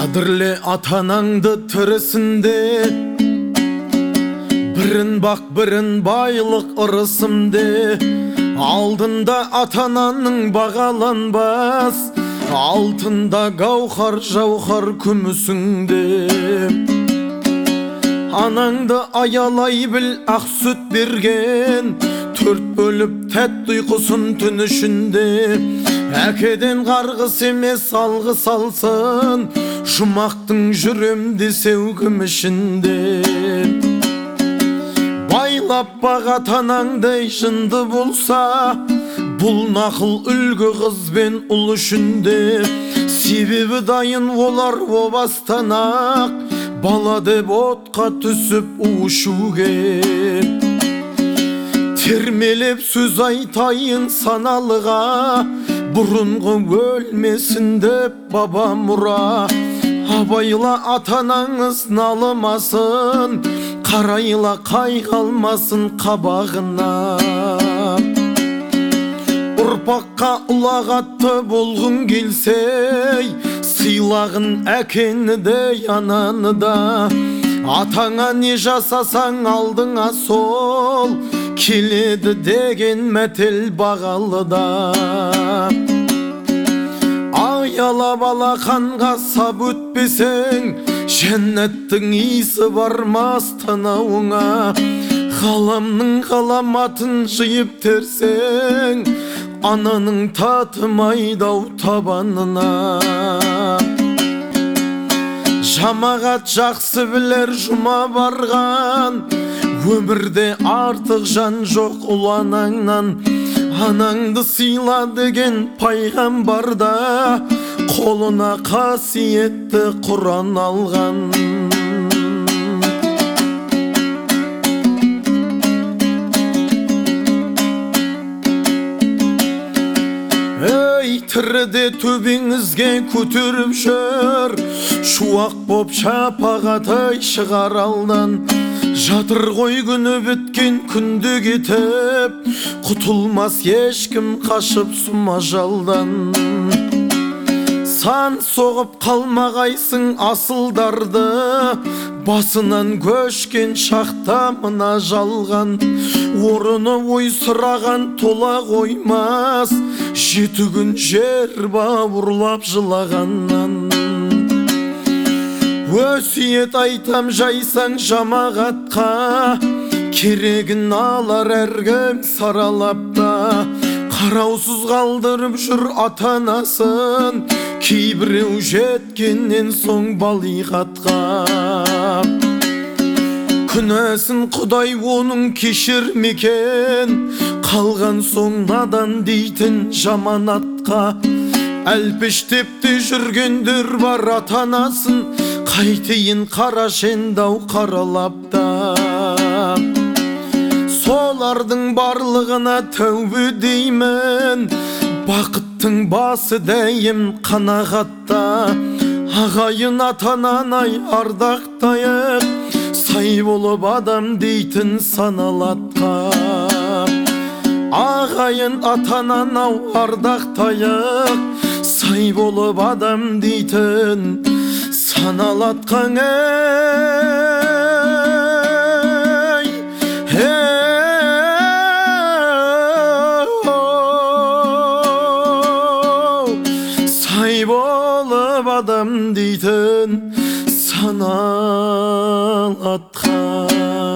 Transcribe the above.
Қадірле атанаңды тірісінде, бірін бақ бірін байлық ырысымде. Алдында атананың бағаланбас, алтында гауһар жауһар күмісіңде. Анаңды аялай біл, ақ сүт берген, төрт бөліп тәтті ұйқысын түн ішінде. Әкеден қарғыс емес алғыс алсын, жұмақтың жүремде сеугім ішінде. Байлап баға танаңдай жынды болса, бұл нақыл үлгі қыз бен ұл үшінде. Себебі дайын олар о бастан-ақ, бала деп отқа түсіп ұшуге. Термелеп сөз айтайын саналыға, бұрынғы өлмесін деп баба мұра. Абайла атанаңыз налымасын, қарайла қайғалмасын қабағына. Ұрпаққа ұлағатты болғың келсей, сыйлағын әкені де ананы да. Атаңа не жасасаң алдыңа сол, келеді деген мәтел бағалы да. Аялап алақанға сап өтпесең, жәннаттың иісі бармас танауыңа. Ғаламның ғаламатын жиып терсең, ананың татымайдау табанына. Жамағат жақсы білер жұма барған, өмірде артық жан жоқ ұл анаңнан. Анаңды сыйла деген пайғамбарда, қолына қасиетті Құран алған. Ей, тіріде төбеңізге көтеріп жүр, шуақ боп шапағатай шығар алдан. Жатыр ғой күні біткен күнді кетіп, құтылмас ешкім қашып сұма жалдан. Сан соғып қалмағайсың асылдарды, басынан көшкен шақта мына жалған. Орыны ой сұраған тола қоймас, жеті күн жер бауырлап жылағаннан. Өсиет айтам жайсаң жамағатқа, керегін алар әркім саралапта. Қараусыз қалдырып жүр ата-анасын, кейбіреу жеткеннен соң балиғатқа. Күнәсін Құдай оның кешірмекен, қалған соң надан дейтін жаманатқа. Әлпештепте жүргендер бар ата-анасын, қайтейін қарашендау қаралапта. Солардың барлығына тәубе деймін, бақыттың басы дәйім қанағатта. Ағайын ата-ананы ардақтайық, сай болып адам дейтін саналатқа. Ағайын ата-ананы ардақтайық, сай болып адам дейтін саналатқан. Сай болып адам дейтін саналатқан.